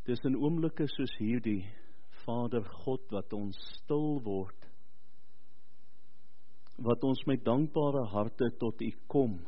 Dis in oomblikke soos hierdie, Vader God, wat ons stil word, wat ons met dankbare harte tot U kom,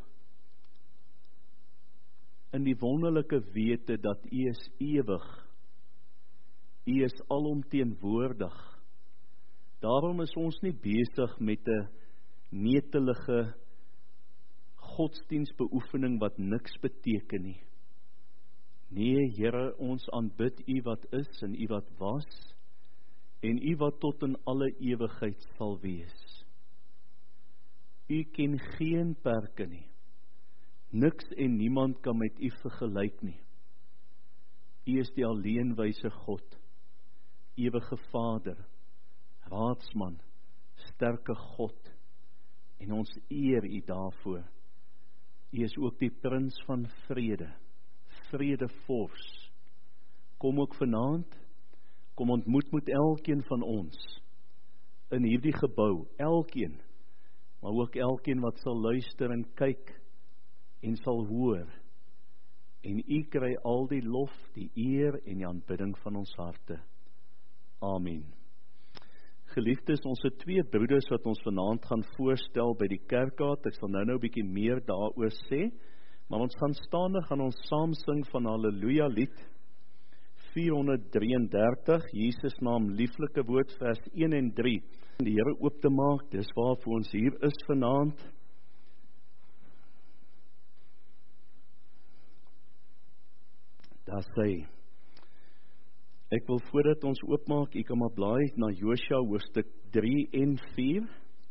in die wonderlike wete dat U is ewig, U is alomteenwoordig. Daarom is ons nie besig met 'n netelige godsdienstbeoefening wat niks beteken nie. Nee, Here, ons aanbid U wat is en U wat was, en U wat tot in alle ewigheid sal wees. U ken geen perke nie. Niks en niemand kan met U vergelyk nie. U is die alleenwyse God, ewige Vader, raadsman, sterke God, en ons eer U daarvoor. U is ook die prins van vrede, vredevors. Kom ook vanaand, kom ontmoet met elkeen van ons, in hierdie gebou, elkeen, maar ook elkeen wat sal luister en kyk, en sal hoor, en U kry al die lof, die eer en die aanbidding van ons harte. Amen. Geliefdes, ons het 2 broeders wat ons vanaand gaan voorstel by die kerkraad. Ek sal nou 'n bietjie meer daaroor sê, maar ons gaan staande, gaan ons saam sing van Halleluja lied 433, Jesus naam lieflike woord, vers 1 en 3. Die Here oop te maak, dis waarvoor ons hier is vanaand. Daar sê, ek wil voordat ons oopmaak, ek kan maar blaai na Josua hoofstuk 3 en 4.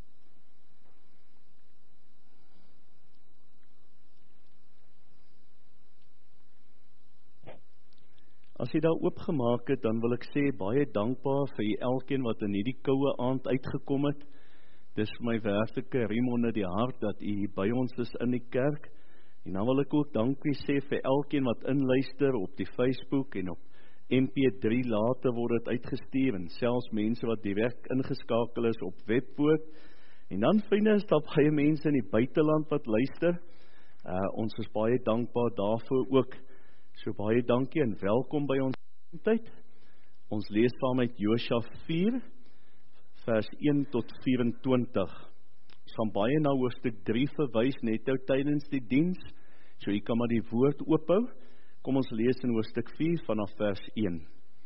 As jy daar oopgemaak het, dan wil ek sê, baie dankbaar vir jy elkeen wat in hierdie koue aand uitgekom het. Dis vir my werklike riem onder die hart, dat jy by ons is in die kerk. En dan wil ek ook dankie sê vir elkeen wat inluister op die Facebook en op MP3 later word dit uitgestuur, en selfs mense wat direk ingeskakel is op webwoord. En dan vriende, is daar baie mense in die buiteland wat luister. Ons is baie dankbaar daarvoor ook. So baie dankie en welkom by ons tyd. Ons lees saam met Josua 4, vers 1 tot 24. Ons gaan baie na hoofstuk 3 verwys, net nou tydens die diens, so jy kan maar die woord oophou. Kom ons lees in hoofstuk 4 vanaf vers 1.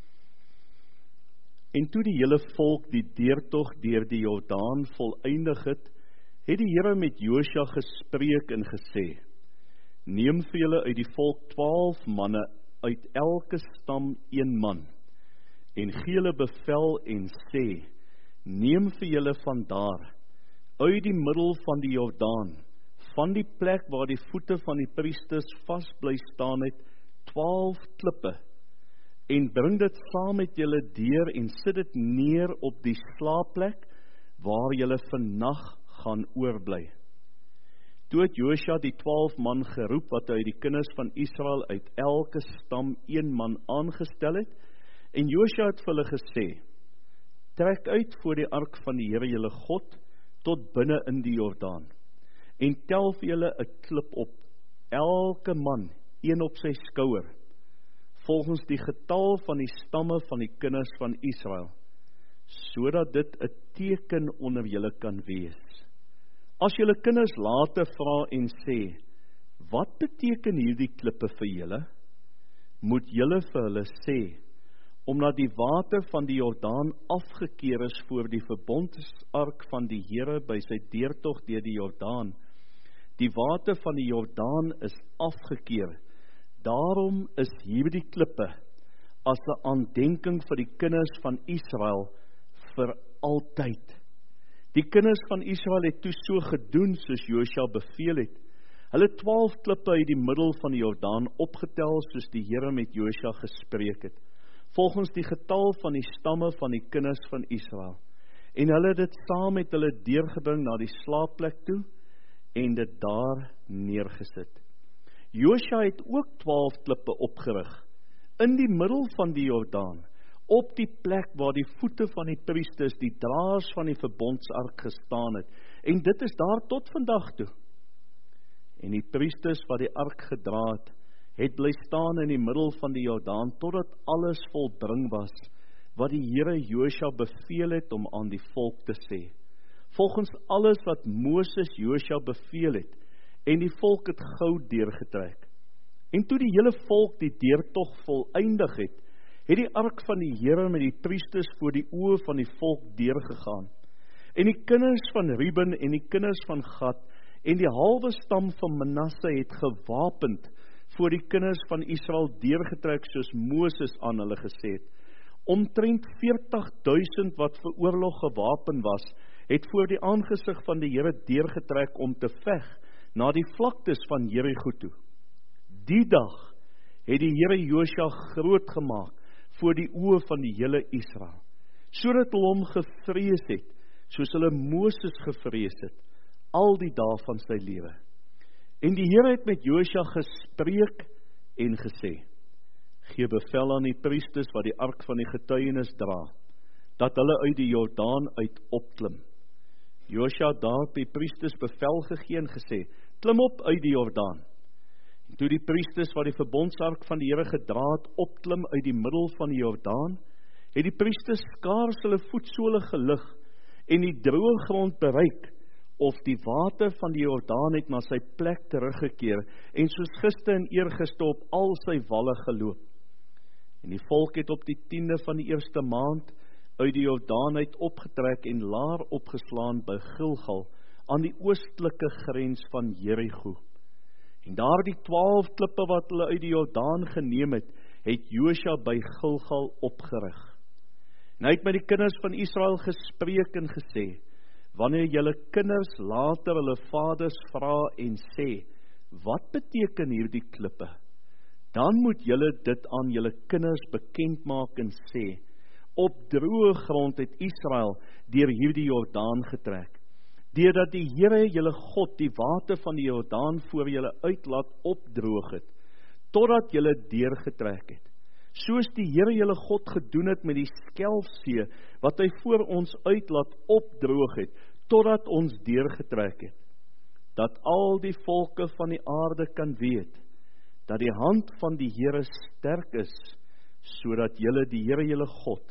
En toe die hele volk die deurtog deur die Jordaan voleindig het, het die Here met Josua gespreek en gesê, neem vir julle uit die volk 12 manne, uit elke stam 1 man, en gee hulle bevel en sê, neem vir julle vandaar, uit die middel van die Jordaan, van die plek waar die voete van die priesters vast bly staan het, 12 klippe, en bring dit saam met julle deur en sit dit neer op die slaapplek, waar julle vannag gaan oorbly. Toe het Josua die 12 man geroep, wat hy die kinders van Israel uit elke stam 1 man aangestel het, en Josua het vir hulle gesê, trek uit voor die ark van die Here julle God, tot binne in die Jordaan, en tel vir julle 'n klip op, elke man, 1 op sy skouer, volgens die getal van die stamme van die kinders van Israel, sodat dit 'n teken onder julle kan wees. As julle kinders later vra en sê, wat beteken hierdie klippe vir julle? Moet julle vir hulle sê, omdat die water van die Jordaan afgekeer is voor die verbondsark van die Here by sy deurtog deur die Jordaan. Die water van die Jordaan is afgekeer. Daarom is hierdie klippe as 'n aandenking vir die kinders van Israel vir altyd. Die kinders van Israel het toe so gedoen soos Josua beveel het. Hulle 12 klippe uit die middel van die Jordaan opgetel soos die Here met Josua gespreek het, volgens die getal van die stamme van die kinders van Israel. En hulle het dit saam met hulle deurgebring na die slaapplek toe en dit daar neergesit. Josua het ook 12 klippe opgerig in die middel van die Jordaan, op die plek waar die voete van die priesters, die draers van die verbondsark gestaan het, en dit is daar tot vandag toe. En die priesters wat die ark gedra het bly staan in die middel van die Jordaan, totdat alles volbring was, wat die Here Josua beveel het om aan die volk te sê. Volgens alles wat Moses Josua beveel het, en die volk het gou deurgetrek. En toe die hele volk die deurtog volëindig het, het die ark van die Here met die priesters voor die oë van die volk deurgegaan. En die kinders van Ruben en die kinders van Gad en die halwe stam van Manasse het gewapend voor die kinders van Israel deurgetrek soos Moses aan hulle gesê het. Omtrent 40.000 wat vir oorlog gewapen was, het voor die aangesig van die Here deurgetrek om te veg na die vlaktes van Jerigo toe. Die dag het die Here Josua groot gemaak voor die oë van die hele Israel, sodat hulle hom gevrees het, soos hulle Moses gevrees het, al die dae van sy lewe. En die Here het met Josua gespreek en gesê, gee bevel aan die priesters wat die ark van die getuienis dra, dat hulle uit die Jordaan uit opklim. Josua het daarop die priesters bevel gegee en gesê, klim op uit die Jordaan. En toe die priesters wat die verbondsark van die Here gedra het, opklim uit die middel van die Jordaan, het die priesters skaars hulle voetsole gelig en die droë grond bereik, of die water van die Jordaan het na sy plek teruggekeer, en soos gister en eergister op al sy walle geloop. En die volk het op die 10de van die eerste maand uit die Jordaan uit opgetrek en laar opgeslaan by Gilgal, aan die oostelike grens van Jerigo. En daar die 12 klippe wat hulle uit die Jordaan geneem het, het Josua by Gilgal opgerig. En hy het met die kinders van Israel gespreek en gesê, wanneer julle kinders later hulle vaders vra en sê, wat beteken hierdie klippe? Dan moet julle dit aan julle kinders bekend maak en sê, op droë grond het Israel deur hierdie Jordaan getrek, deurdat die Here julle God die water van die Jordaan voor julle uitlaat opdroog het, totdat julle deurgetrek het. Soos die Here julle God gedoen het met die Skelfsee, wat hy voor ons uitlaat opdroog het, totdat ons deurgetrek het. Dat al die volke van die aarde kan weet, dat die hand van die Here sterk is, sodat julle die Here julle God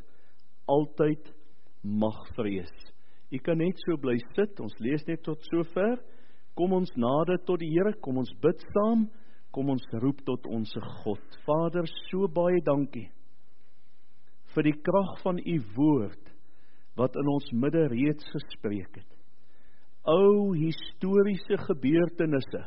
altyd mag vrees. U kan net so bly sit, ons lees net tot sover, kom ons nader tot die Here, kom ons bid saam, kom ons roep tot ons God. Vader, so baie dankie vir die krag van u woord, wat in ons midde reeds gespreek het. Ou historiese gebeurtenisse,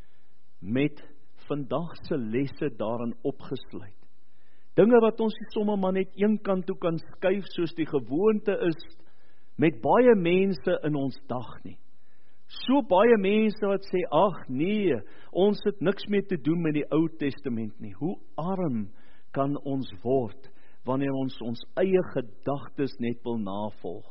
met vandagse lesse daarin opgesluit. Dinge wat ons nie sommer maar net een kant toe kan skuif, soos die gewoonte is, met baie mense in ons dag nie. So baie mense wat sê, ag nee, ons het niks meer te doen met die Ou Testament nie. Hoe arm kan ons word, wanneer ons eie gedagtes net wil navolg?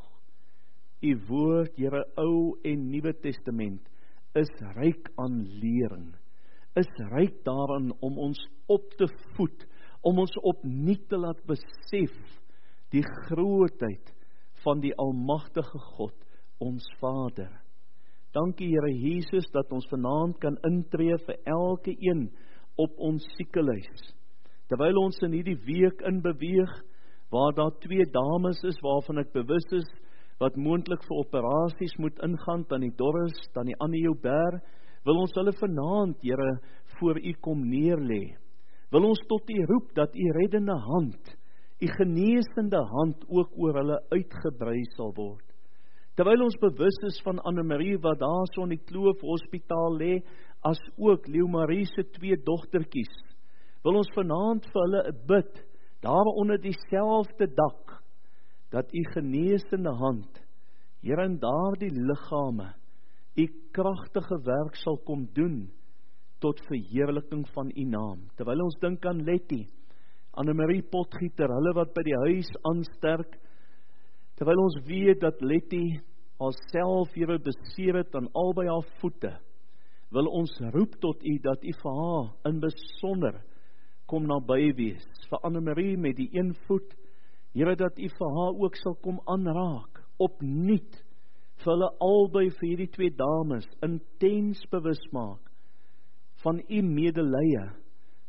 U woord, Here, Ou en Nuwe Testament, is ryk aan lering, is ryk daarin om ons op te voed, om ons opnuut te laat besef die grootheid van die almagtige God, ons Vader. Dankie Here Jesus, dat ons vanaand kan intree vir elke een op ons siekelyst. Terwyl ons in hierdie week inbeweeg, waar daar 2 dames is, waarvan ek bewus is, wat moontlik vir operasies moet ingaan, Tannie Doris, Tannie Annie Joubert, wil ons hulle vanaand, Here, voor u kom neerlê. Wil ons tot u roep, dat u reddende hand, u geneesende hand ook oor hulle uitgebrei sal word. Terwyl ons bewus is van Annemarie, wat daar so in die Kloof Hospitaal lê, as ook Leeumarie se 2 dogtertjies, wil ons vanaand vir hulle bid, daar onder dieselfde dak, dat u geneesende hand, Here, in daardie liggame, u kragtige werk sal kom doen, tot verheerliking van u naam. Terwyl ons dink aan Letty, Annemarie Potgieter, hulle wat by die huis aansterk, terwyl ons weet dat Letty haarself Here beseer het aan albei haar voete, wil ons roep tot u, dat u vir haar in besonder kom naby wees, vir Annemarie met die een voet, Here, dat u vir haar ook sal kom aanraak, opnuut, vir hulle albei, vir hierdie 2 dames, intens bewus maak, van u medelee,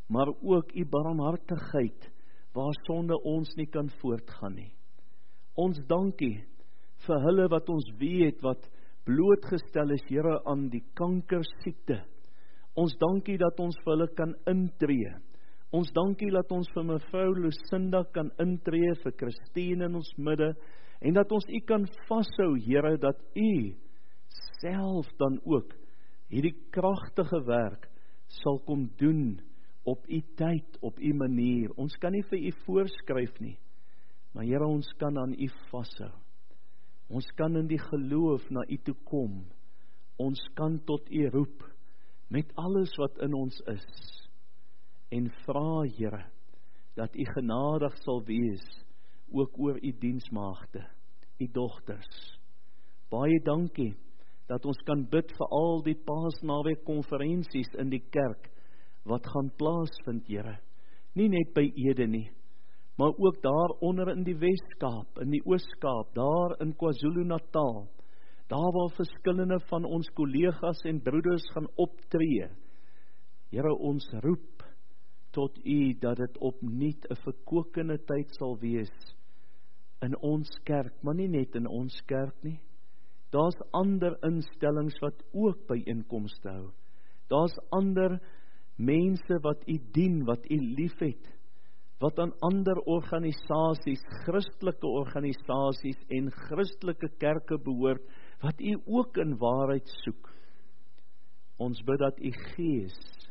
maar ook u barmhartigheid, waar sonde ons nie kan voortgaan nie. Ons dankie vir hulle wat ons weet, wat blootgestel is, Here, aan die kankersiekte. Ons dankie dat ons vir hulle kan intree. Ons dankie dat ons vir mevrou Lucinda kan intree, vir Christine in ons midde, en dat ons u kan vashou, Here, dat u self dan ook hierdie kragtige werk sal kom doen op u tyd, op u manier. Ons kan nie vir u voorskryf nie, maar Here, ons kan aan u vashou. Ons kan in die geloof na u toe kom. Ons kan tot u roep, met alles wat in ons is, en vra, Here, dat u genadig sal wees, ook oor u diensmaagde, u dogters. Baie dankie, dat ons kan bid vir al die Paasnaweek konferensies in die kerk, wat gaan plaasvind, Here. Nie net by Ede nie, maar ook daar onder in die Wes-Kaap, in die Oos-Kaap, daar in KwaZulu-Natal, daar waar verskillende van ons kollegas en broeders gaan optree. Here, ons roep tot u, dat dit opnuut 'n verkokende tyd sal wees, in ons kerk, maar nie net in ons kerk nie. Daar's ander instellings wat ook byeenkomste hou. Daar's ander mense wat u dien, wat u liefhet, wat aan ander organisasies, Christelike organisasies en Christelike kerke behoort, wat u ook in waarheid soek. Ons bid dat u Gees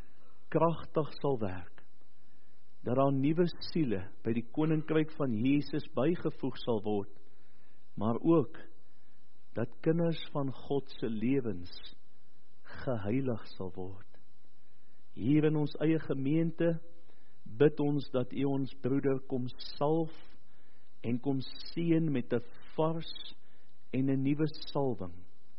kragtig sal werk, dat daar nuwe siele by die koninkryk van Jesus bygevoeg sal word, maar ook dat kinders van God se lewens geheilig sal word. Hier in ons eie gemeente bid ons dat u ons broeder kom salf en kom seën met 'n vars en 'n nuwe salwing.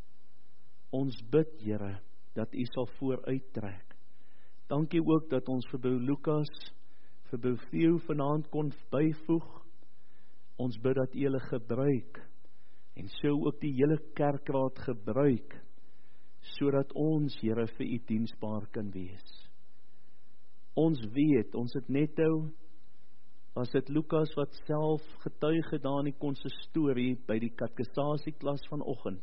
Ons bid, Here, dat u sal vooruittrek. Dankie ook dat ons vir Bou Lukas, vir Bou Theo vanaand kon byvoeg. Ons bid dat u hulle gebruik, en so ook die hele kerkraad gebruik, sodat ons, Here, vir u diensbaar kan wees. Ons weet, ons het net nou, was dit Lukas wat self getuig gedaan in die konsistorie by die katekesasieklas vanoggend,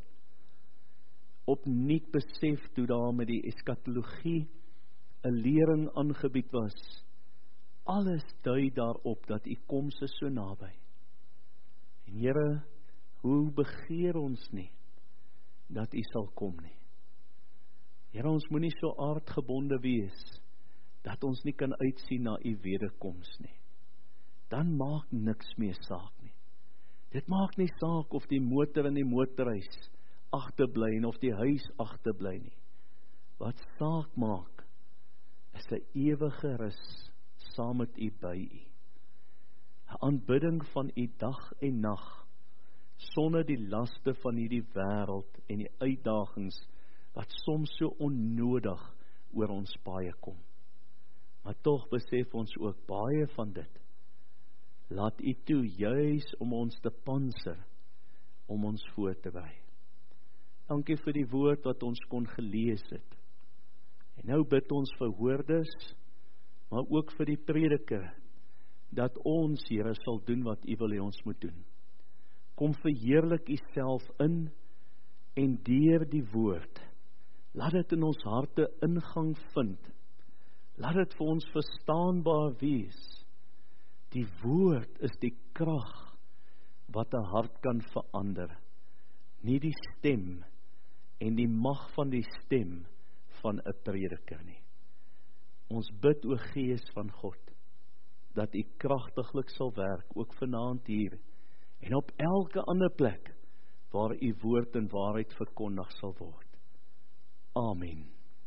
opnuut besef toe daar met die eskatologie 'n lering aangebied was. Alles dui daarop dat u koms is so naby. En Here, hoe begeer ons nie dat u sal kom nie. Here, ons moenie so aardgebonde wees dat ons nie kan uitsien na u wederkoms nie. Dan maak niks meer saak nie. Dit maak nie saak of die motor in die motorhuis agterbly en of die huis agterbly nie. Wat saak maak, is 'n ewige rus saam met u by u. 'n Aanbidding van u dag en nag, sonder die laste van hierdie wêreld en die uitdagings wat soms so onnodig oor ons paaie kom. Maar tog besef ons ook baie van dit. Laat u toe juis om ons te panser, om ons voor te berei. Dankie vir die woord wat ons kon gelees het. En nou bid ons vir hoorders, maar ook vir die prediker, dat ons, Here, sal doen wat u wil hê ons moet doen. Kom verheerlik u self in en deur die woord. Laat dit in ons harte ingang vind. Laat dit vir ons verstaanbaar wees. Die woord is die krag wat 'n hart kan verander. Nie die stem en die mag van die stem van 'n prediker nie. Ons bid, o Gees van God, dat u kragtiglik sal werk, ook vanaand hier, en op elke ander plek, waar u woord en waarheid verkondig sal word. Amen.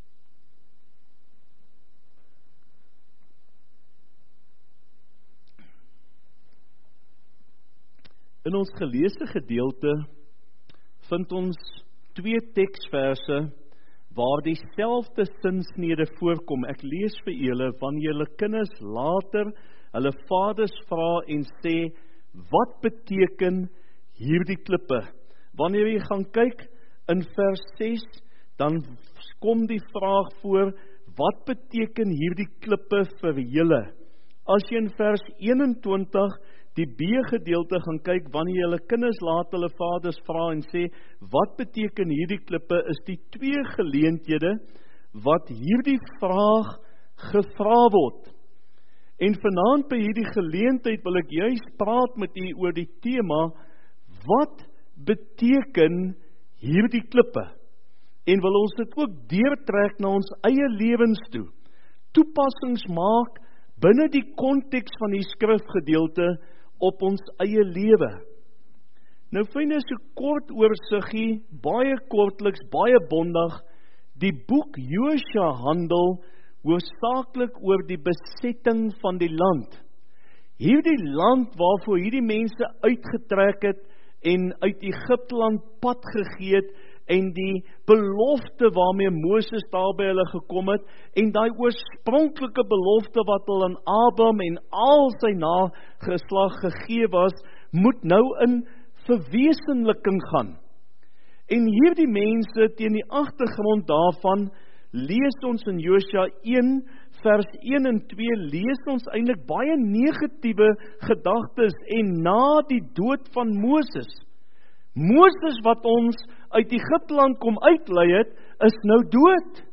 In ons geleesde gedeelte vind ons 2 teksverse waar dieselfde sinsnede voorkom. Ek lees vir julle, wanneer julle kinders later hulle vaders vra en sê, wat beteken hierdie klippe? Wanneer jy gaan kyk in vers 6, dan kom die vraag voor, wat beteken hierdie klippe vir julle? As jy in vers 21 die B-gedeelte gaan kyk, wanneer julle kinders laat hulle vaders vra en sê, wat beteken hierdie klippe, is die 2 geleenthede wat hierdie vraag gevra word. En vanaand by hierdie geleentheid wil ek juist praat met u oor die tema, wat beteken hierdie klippe? En wil ons dit ook deurtrek na ons eie lewens toe, toepassings maak binne die konteks van die skrifgedeelte op ons eie lewe. Nou vind ons so kort oorsiggie, baie kortliks, baie bondig, die boek Josua handel hoofsaaklik oor die besetting van die land. Hierdie land waarvoor hierdie mense uitgetrek het en uit Egipteland pad gegee het, en die belofte waarmee Moses daar by hulle gekom het, en daai oorspronklike belofte wat hulle aan Abraham en al sy nageslag gegee was, moet nou in verwesenliking gaan. En hierdie mense, teen die agtergrond daarvan, lees ons in Josua 1, vers 1 en 2, lees ons eintlik baie negatiewe gedagtes, en na die dood van Moses wat ons uit Egipteland kom uitlei het, is nou dood.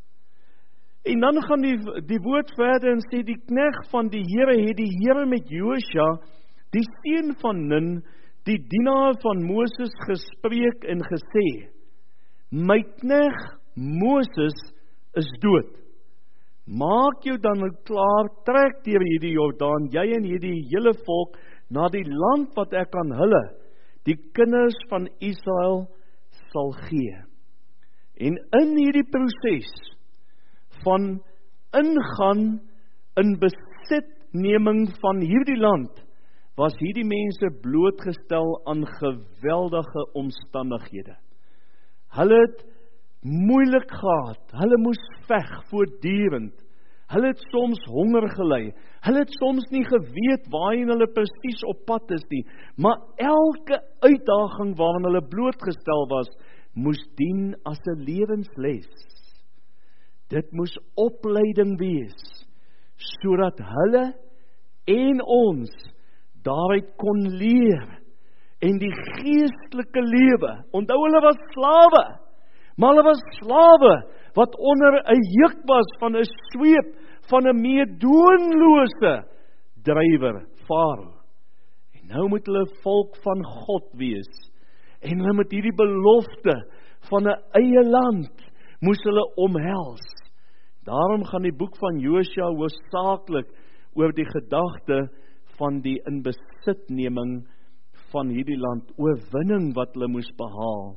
En dan gaan die woord verder en sê, die knegt van die Here het die Here met Josua, die seun van Nun, die dienaar van Moses, gespreek en gesê, my knegt Moses is dood. Maak jou dan klaar, trek deur hierdie Jordaan, jy en hierdie hele volk, na die land wat ek aan hulle, die kinders van Israel sal gee. En in hierdie proses van ingaan in besitneming van hierdie land, was hierdie mense blootgestel aan geweldige omstandighede. Hulle het moeilik gehad, hulle moes veg voortdurend, hulle het soms honger gely, hulle het soms nie geweet waarheen hulle presies op pad is nie, maar elke uitdaging waaraan hulle blootgestel was, moes dien as 'n lewensles. Dit moes opleiding wees, sodat hulle en ons daaruit kon leer, en die geestelike lewe, onthou hulle was slawe, maar hulle was slawe, wat onder 'n juk was van 'n sweep, van 'n meedoenlose drywer, Farao. En nou moet hulle volk van God wees, en hulle met hierdie belofte van 'n eie land, moes hulle omhels. Daarom gaan die boek van Josua hoofsaaklik oor die gedagte van die inbesitneming van hierdie land, oorwinning wat hulle moes behaal.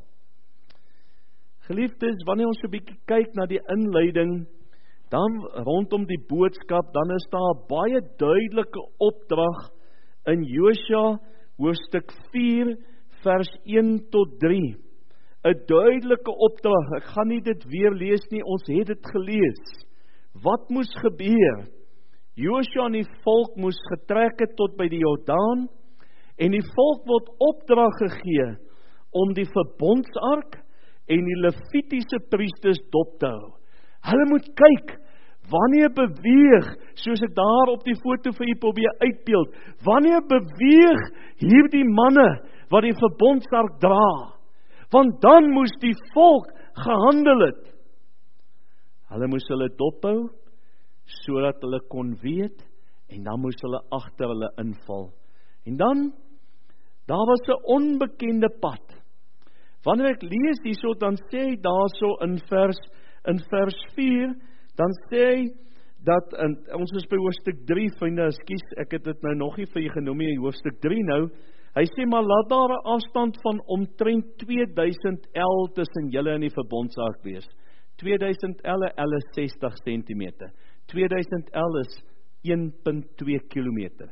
Geliefdes, wanneer ons 'n bietjie kyk na die inleiding, dan rondom die boodskap, dan is daar 'n baie duidelike opdrag in Josua hoofstuk 4 vers 1 tot 3. 'n duidelike opdrag. Ek gaan nie dit weer lees nie, ons het dit gelees. Wat moes gebeur? Josua en die volk moes getrek het tot by die Jordaan, en die volk word opdrag gegee om die verbondsark en die Levitiese priesters dop te hou. Hulle moet kyk, wanneer beweeg, soos ek daar op die foto vir u probeer uitbeeld, wanneer beweeg hierdie manne wat die verbondsark dra? Want dan moes die volk gehandel het. Hulle moes hulle dophou, sodat hulle kon weet, en dan moes hulle agter hulle inval. En dan, daar was 'n onbekende pad. Wanneer ek lees hierso, dan sê hy daarso in vers 4, dan sê hy, dat, ons is by hoofstuk 3, vriende, ekskuus, ek het dit nou nog nie vir jy genoem nie, hoofstuk 3 nou, hy sê, maar laat daar 'n afstand van omtrent 2000 el tussen julle en die verbondsark wees. 2000 el is 60 cm. 2000 el is 1,2 kilometer.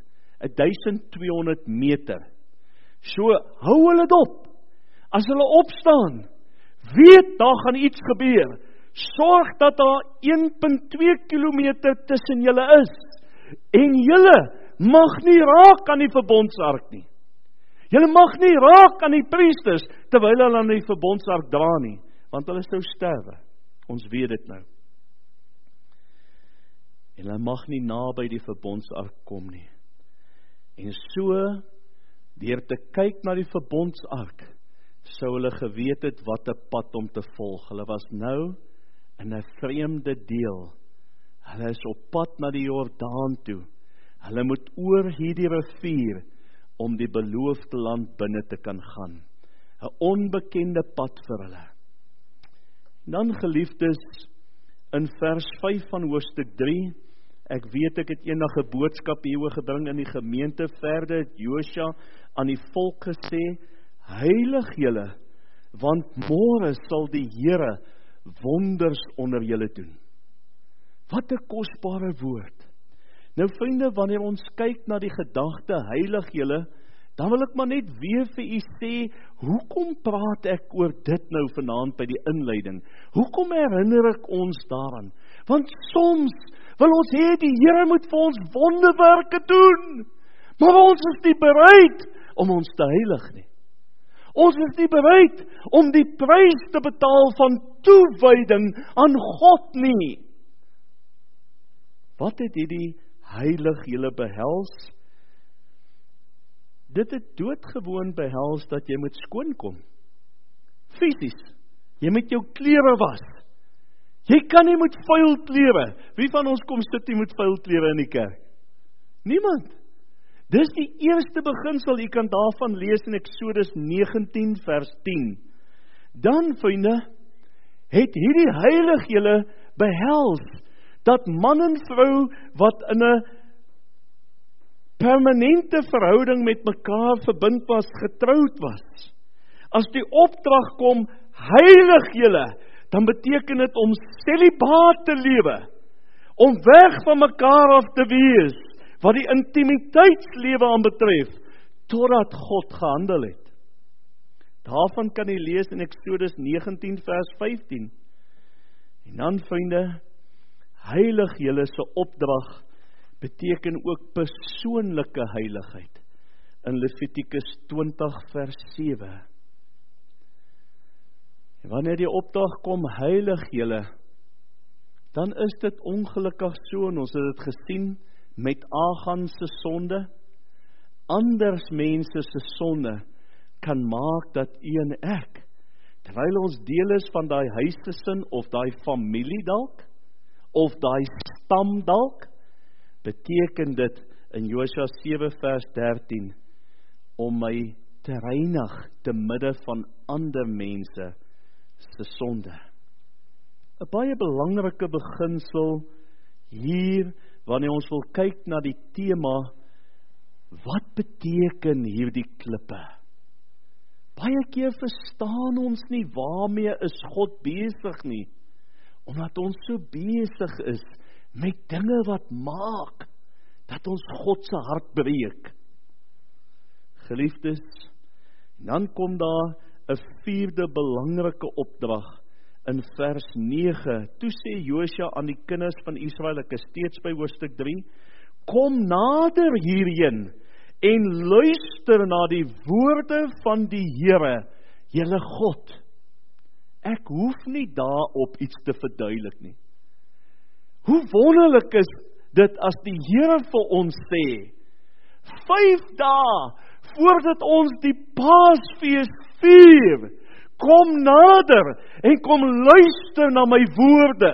1200 meter. So, hou hulle dop. As hulle opstaan, weet, daar gaan iets gebeur. Sorg dat daar 1,2 kilometer tussen julle is. En julle mag nie raak aan die verbondsark nie. Julle mag nie raak aan die priesters, terwyl hulle aan die verbondsark dra nie, want hulle sou sterwe. Ons weet dit nou. en hulle mag nie naby die verbondsark kom nie. En so, deur te kyk na die verbondsark, sou hulle geweet het wat 'n pad om te volg. Hulle was nou in 'n vreemde deel. Hulle is op pad na die Jordaan toe. Hulle moet oor hierdie rivier om die beloofde land binne te kan gaan. 'n Onbekende pad vir hulle. Dan, geliefdes, in vers 5 van hoofstuk 3, ek weet ek het eendag 'n boodskap hieroor gebring in die gemeente. Verder het Josua aan die volk gesê, heilig julle, want môre sal die Here wonders onder julle doen. Wat 'n kosbare woord. Nou vriende, wanneer ons kyk na die gedagte heilig julle, dan wil ek maar net weer vir u sê, hoekom praat ek oor dit nou vanaand by die inleiding? Hoekom herinner ek ons daaraan? Want soms wil ons hê die Here moet vir ons wonderwerke doen, maar ons is nie bereid om ons te heilig nie. Ons is nie bereid om die prys te betaal van toewyding aan God nie. Wat het hierdie heilig julle behels? Dit het doodgewoon behels dat jy moet skoonkom. Fisies. Jy moet jou klere was. Jy kan nie met vuil klere. Wie van ons kom sit nie met vuil klere in die kerk? Niemand. Dis die eerste beginsel, jy kan daarvan lees in Eksodus 19 vers 10. Dan, vriende, het hierdie heilig julle behels, dat man en vrou wat in 'n permanente verhouding met mekaar verbind was, getroud was. As die opdrag kom, heilig julle, dan beteken dit om celibaat te lewe, om weg van mekaar af te wees, wat die intimiteitslewe aanbetref, totdat God gehandel het. Daarvan kan jy lees in Eksodus 19 vers 15. En dan, vriende, heilig julle se opdrag beteken ook persoonlike heiligheid. In Levitikus 20 vers 7. En wanneer die opdrag kom, heilig julle, dan is dit ongelukkig so, en ons het dit gesien met Achan se sonde. Anders mense se sonde kan maak dat u en ek, terwyl ons deel is van daai huisgesin, of daai familie dalk, of daai stam dalk, beteken dit in Josua 7 vers 13, om my te reinig te midde van ander mense se sonde. 'n Baie belangrike beginsel hier, wanneer ons wil kyk na die tema, wat beteken hierdie klippe? Baie keer verstaan ons nie waarmee is God besig nie, omdat ons so besig is met dinge wat maak dat ons God se hart breek. Geliefdes, dan kom daar 'n vierde belangrike opdrag in vers 9. Toe sê Josua aan die kinders van Israel, ek is steeds by hoofstuk 3, kom nader hierheen en luister na die woorde van die Here, julle God. Ek hoef nie daarop iets te verduidelik nie. Hoe wonderlik is dit as die Here vir ons sê, 5 dae voordat ons die Paasfees vier, kom nader en kom luister na my woorde.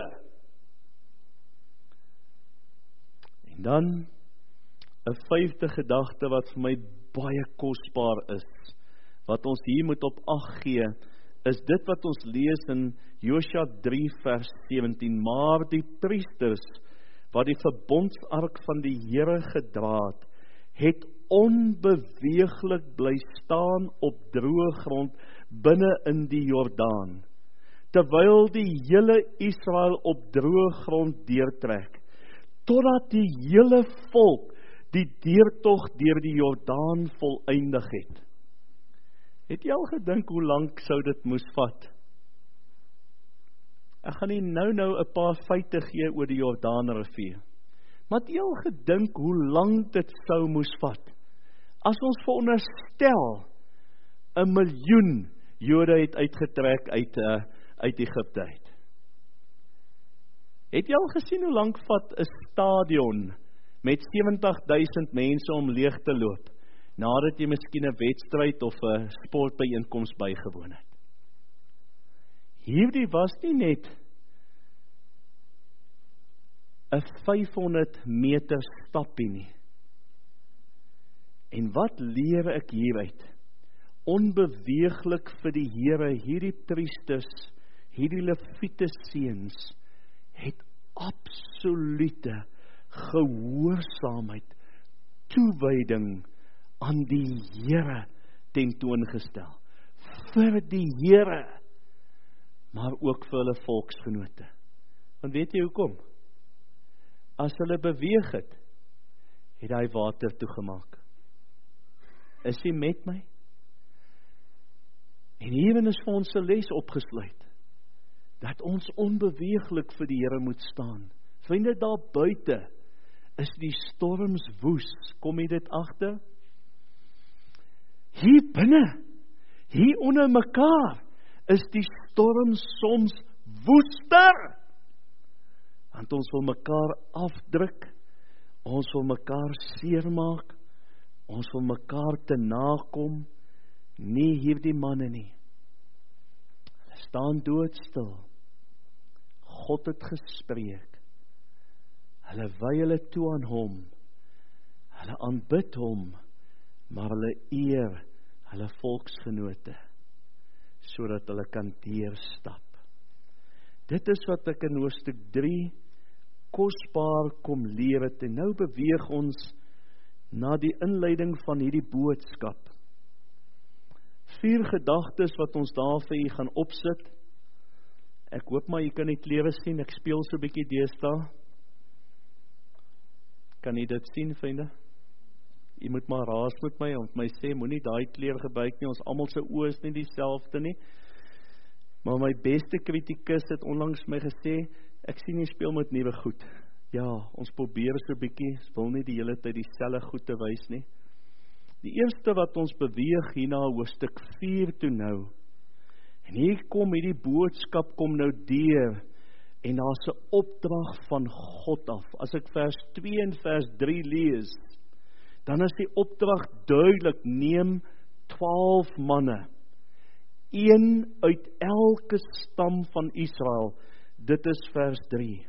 En dan 'n 5de gedagte wat vir my baie kosbaar is, wat ons hier moet op ag gee, is dit wat ons lees in Josua 3 vers 17. Maar die priesters wat die verbondsark van die Here gedra het onbeweeglik bly staan op droë grond binne in die Jordaan, terwyl die hele Israel op droë grond deurtrek, totdat die hele volk die deurtog deur die Jordaan volëindig het. Het jy al gedink hoe lank sou dit moes vat? Ek gaan nie nou 'n paar feite gee oor die Jordaanrivier. Maar het jy al gedink hoe lank dit sou moes vat? As ons veronderstel 1 miljoen Jode het uitgetrek uit Egipte uit. Het jy al gesien hoe lank vat 'n stadion met 70.000 mense om leeg te loop, nadat jy miskien 'n wedstryd of 'n sportbyeenkoms bygewoon het? Hierdie was nie net 'n 500 meter stappie nie. En wat leer ek hieruit? Onbeweeglik vir die Here, hierdie priesters, hierdie Lewiete seuns, het absolute gehoorsaamheid, toewyding aan die Here tentoongestel. Vir die Here, maar ook vir hulle volksgenote. Want weet jy hoekom? As hulle beweeg het, het hy water toegemaak. Is hy met my? En hierin is vir ons 'n les opgesluit, dat ons onbeweeglik vir die Here moet staan. Vriende, daar buite is die storms woes. Kom jy dit agter? Hier binne, hier onder mekaar, is die storms soms woester. Want ons wil mekaar afdruk, ons wil mekaar seermaak, ons wil mekaar te nakom, nie hierdie manne nie. Hulle staan doodstil. God het gespreek. Hulle wy hulle toe aan hom. Hulle aanbid hom, maar hulle eer hulle volksgenote, sodat hulle kan deurstap. Dit is wat ek in hoofstuk 3 kosbaar kom leer het, en nou beweeg ons na die inleiding van hierdie boodskap. 4 gedagtes wat ons daar vir u gaan opsit. Ek hoop maar jy kan die kleure sien, ek speel so 'n bietjie deesdae. Kan jy dit sien, vriende? Jy moet maar raas met my, en my sê, moenie daai kleur gebruik nie, ons almal se oë is nie dieselfde nie. Maar my beste kritikus het onlangs my gesê, ek sien jy speel met nuwe goed. Ja, ons probeer so 'n bietjie, wil nie die hele tyd dieselfde goed te wys nie. Die eerste wat ons beweeg hierna hoofstuk 4 toe nou. En hier kom hierdie boodskap kom nou deur, en daar's 'n opdrag van God af. As ek vers 2 en vers 3 lees, dan is die opdrag duidelik, neem 12 manne, een uit elke stam van Israel. Dit is vers 3.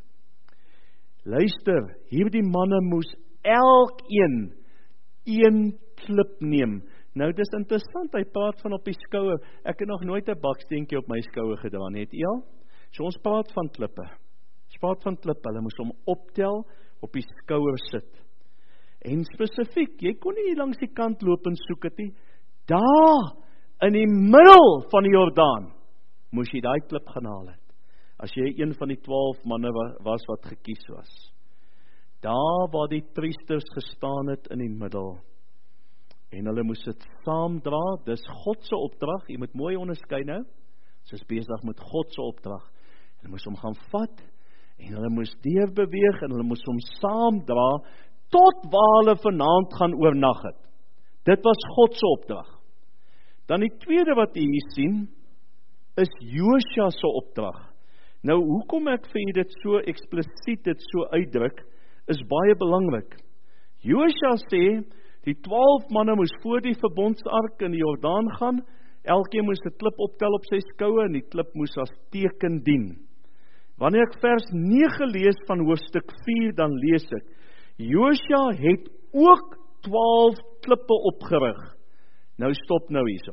Luister, hierdie manne moes elkeen een klip neem. Nou, dis interessant, hy praat van op die skouer. Ek het nog nooit 'n baksteentjie op my skouer gedra nie, het jy al? So ons praat van klippe. Ons praat van klippe, hulle moes hom optel, op die skouer sit. En spesifiek, jy kon nie langs die kant loop en soek het nie. Daar, in die middel van die Jordaan, moes jy daai klip gaan haal het. As jy een van die 12 manne was wat gekies was. Daar waar die priesters gestaan het in die middel. En hulle moes dit saamdra, dis God se opdrag, jy moet mooi onderskei nou, ons is besig met God se opdrag. Hulle moes hom gaan vat, en hulle moes deurbeweeg, en hulle moes hom saamdra, tot waar hulle vanaand gaan oornag het. Dit was God se opdrag. Dan die tweede wat jy hier sien, is Josua se opdrag. Nou, hoekom ek vir jy dit so eksplisiet, dit so uitdruk, is baie belangrik. Josua sê, die 12 manne moes voor die verbondsark in die Jordaan gaan, elkeen moes 'n klip optel op sy skouer, en die klip moes as teken dien. Wanneer ek vers 9 lees van hoofstuk 4, dan lees ek, Josua het ook 12 klippe opgerig. Nou stop nou hierso.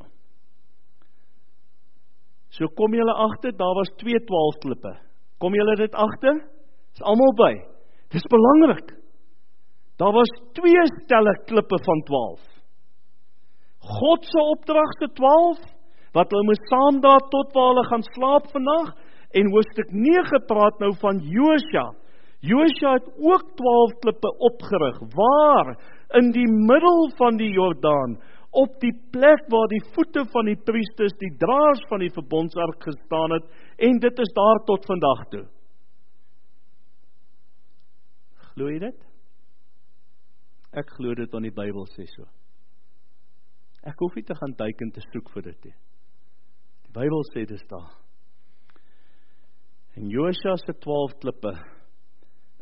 So kom julle agter, daar was 12 klippe. Kom julle dit agter? Is almal by. Dis belangrik. Daar was 2 stelle klippe van 12. God se opdrag se 12, wat hulle moes saamdra tot waar hulle gaan slaap vandag, en hoofstuk 9 praat nou van Josua. Josua het ook 12 klippe opgerig. Waar? In die middel van die Jordaan, op die plek waar die voete van die priesters, die draers van die verbondsark gestaan het, en dit is daar tot vandag toe. Glo jy dit? Ek glo dit, want die Bybel sê so. Ek hoef nie te gaan duik en te soek vir dit nie. Die Bybel sê dit daar. En Josua se 12 klippe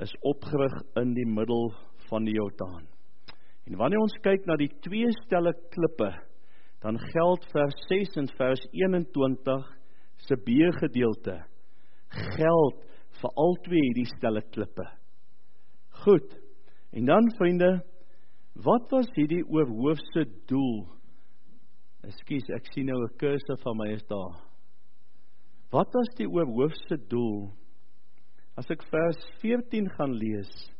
is opgerig in die middel van die Jordaan. En wanneer ons kyk na die 2 stelle klippe, dan geld vers 6 en vers 21 se B-gedeelte, geld vir al 2 hierdie stelle klippe. Goed, en dan vriende, wat was hierdie oorhoofse doel? Ekskuus, ek sien nou 'n cursor van my is daar. Wat was die oorhoofse doel? As ek vers 14 gaan lees,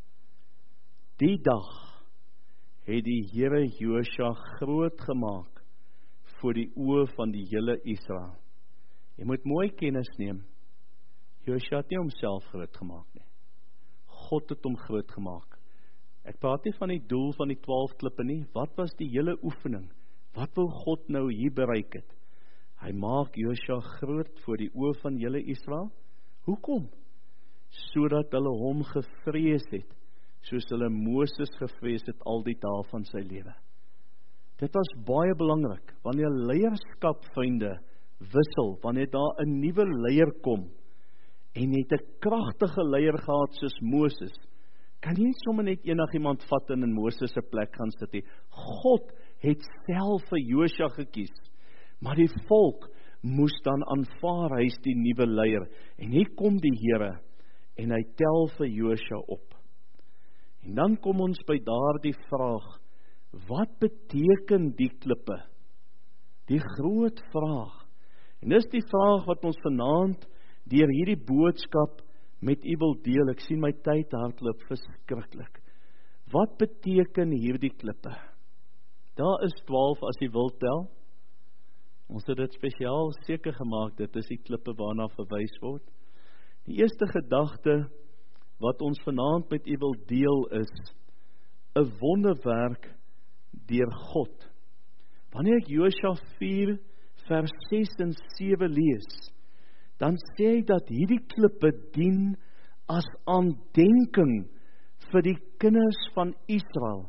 die dag het die Here Josua groot gemaak voor die oë van die hele Israel. Jy moet mooi kennis neem. Josua het nie homself groot gemaak nie. God het hom groot gemaak. Ek praat nie van die doel van die 12 klippe nie. Wat was die hele oefening? Wat wil God nou hier bereik het? Hy maak Josua groot voor die oë van hele Israel. Hoekom? Sodat hulle hom gevrees het, soos hulle Moses gevrees het al die dae van sy lewe. Dit was baie belangrik, wanneer leierskap, vriende, wissel, wanneer daar 'n nuwe leier kom, en jy het 'n kragtige leier gehad soos Moses, kan jy sommer net enigiemand vat en in Moses se plek gaan sit nie. God het self vir Josua gekies, maar die volk moes dan aanvaar, hy is die nuwe leier, en hier kom die Here, en hy tel vir Josua op. En dan kom ons by daardie vraag, wat beteken die klippe? Die groot vraag. En dis die vraag wat ons vanaand deur hierdie boodskap met u wil deel. Ek sien my tyd hardloop verskriklik. Wat beteken hierdie klippe? Daar is 12 as jy wil tel. Ons het dit spesiaal seker gemaak, dit is die klippe waarna verwys word. Die eerste gedagte wat ons vanaand met u wil deel is 'n wonderwerk deur God. Wanneer ek Josua 4 vers 6 en 7 lees, dan sê hy dat hierdie klippe dien as aandenking vir die kinders van Israel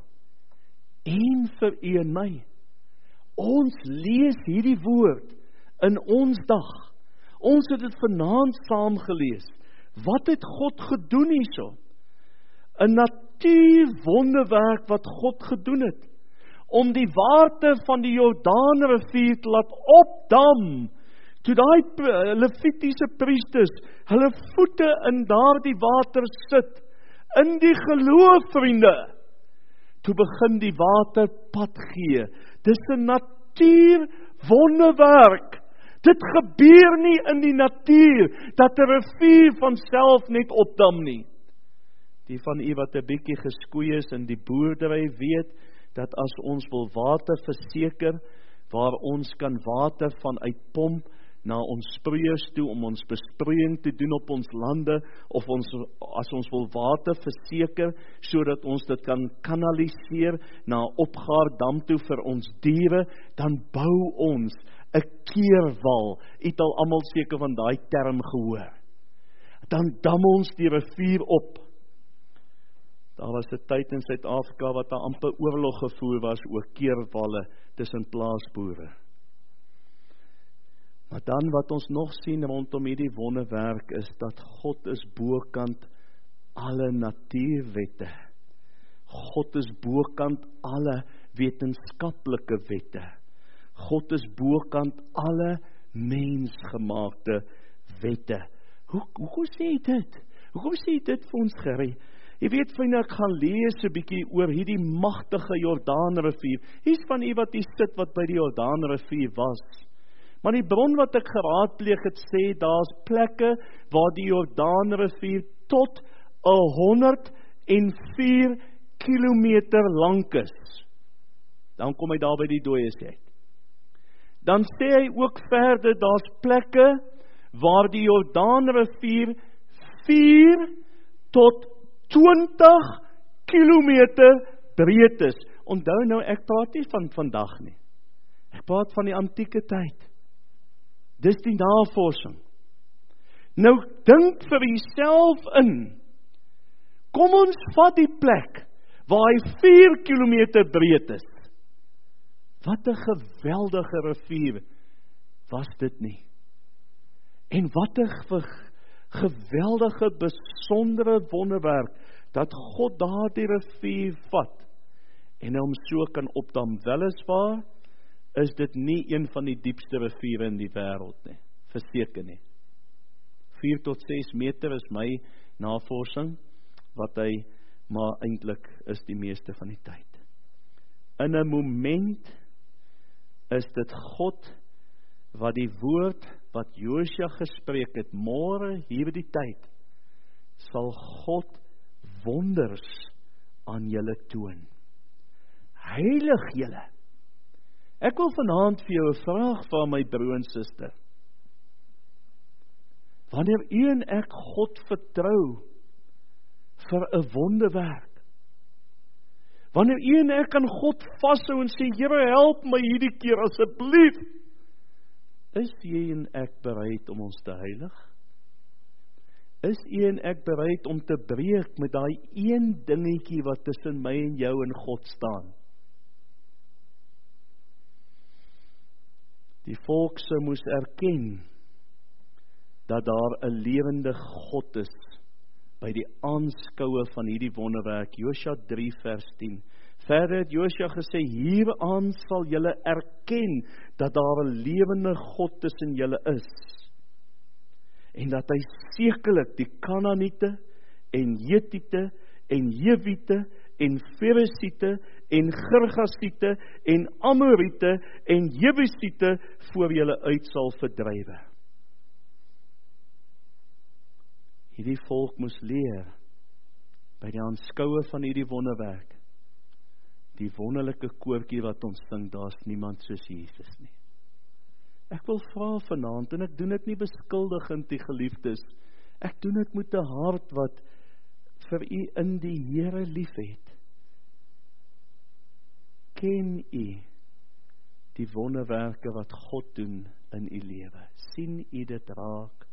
en vir u en my. Ons lees hierdie woord in ons dag. Ons het dit vanaand saam gelees. Wat het God gedoen hierso? 'n natuurwonderwerk wat God gedoen het, om die water van die Jordaanrivier te laat opdam, toe daai Levitiese priesters hulle voete in daardie water sit, in die geloof, vriende, toe begin die water pad gee. Dis 'n natuurwonderwerk. Dit gebeur nie in die natuur, dat 'n rivier van self net opdam nie. Die van u wat 'n bietjie geskoei is in die boerdery weet, dat as ons wil water verseker, waar ons kan water vanuit pomp na ons sproeiers toe, om ons besproeiing te doen op ons lande, of as ons wil water verseker, sodat ons dit kan kanaliseer na opgaardam toe vir ons diere, dan bou ons 'n keerwal. U het al almal seker van daai term gehoor. Dan dam ons die rivier op. Daar was 'n tyd in Suid-Afrika wat daar amper oorlog gevoer was oor keerwalle tussen plaasboere. Maar dan wat ons nog sien rondom hierdie wonderwerk is dat God is bokant alle natuurwette. God is bokant alle wetenskaplike wette. God is bokant alle mensgemaakte wette. Hoekom sê hy dit? Hoekom sê hy dit vir ons, Gerrie? Jy weet, vriende, ek gaan lees 'n bietjie oor hierdie magtige Jordaanrivier. Hier's van u wat hier sit wat by die Jordaanrivier was. Maar die bron wat ek geraadpleeg het sê, daar's plekke waar die Jordaanrivier tot 104 kilometer lank is. Dan kom hy daar by die dooies uit. Dan sê hy ook verder, daar's plekke waar die Jordaanrivier 4 tot 20 kilometer breed is. Onthou nou, ek praat nie van vandag nie. Ek praat van die antieke tyd. Dis die navorsing. Nou dink vir jouself in. Kom ons vat die plek waar hy 4 kilometer breed is. Wat 'n geweldige rivier was dit nie. En wat 'n geweldige, besondere wonderwerk, dat God daardie rivier vat, en hom so kan opdam. Weliswaar, is dit nie een van die diepste riviere in die wêreld nie, verseker nie. 4 tot 6 meter is my navorsing, wat hy maar eintlik is die meeste van die tyd. In 'n moment is dit God, wat die woord, wat Josua gespreek het, môre hierdie tyd, sal God wonders aan julle toon. Heilig julle. Ek wil vanaand vir jou 'n vraag vra, my broer en suster. Wanneer u en ek God vertrou vir 'n wonderwerk, wanneer u en ek aan God vashou en sê, Here, help my hierdie keer asseblief, is u en ek bereid om ons te heilig? Is u en ek bereid om te breek met daai een dingetjie wat tussen my en jou en God staan? Die volk sou moes erken dat daar 'n lewende God is by die aanskoue van hierdie wonderwerk. Josua 3 vers 10. Verder het Josua gesê, hieraan sal julle erken dat daar 'n lewende God tussen julle is. En dat hy sekerlik die Kanaaniete en Hetiete en Jewiete en Feresiete en Girgasiete en Amoriete en Jebusiete voor julle uit sal verdrywe. Hierdie volk moes leer by die aanskoue van hierdie wonderwerk, die wonderlike koortjie wat ons sing, daar's niemand soos Jesus nie. Ek wil vra vanaand, en ek doen dit nie beskuldigend, die geliefdes, ek doen dit met 'n hart wat vir u in die Here liefhet. Ken u die wonderwerke wat God doen in u lewe? Sien u dit raak?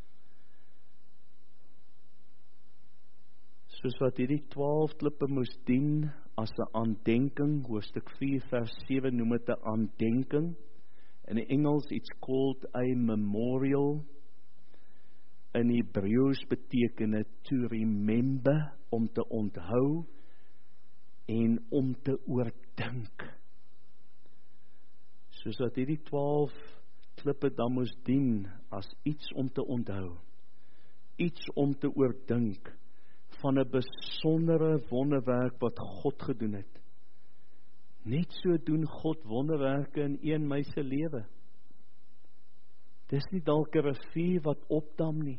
Soos wat hierdie 12 klippe moes dien as 'n aandenking, hoofstuk 4 vers 7 noem dit 'n aandenking. In Engels it's called a memorial. In Hebreëus beteken dit to remember, om te onthou en om te oordink. Soos dat hierdie 12 klippe dan moes dien as iets om te onthou, iets om te oordink van 'n besondere wonderwerk wat God gedoen het. Net so doen God wonderwerke in een my se lewe. Dis nie dalk 'n rivier wat opdam nie.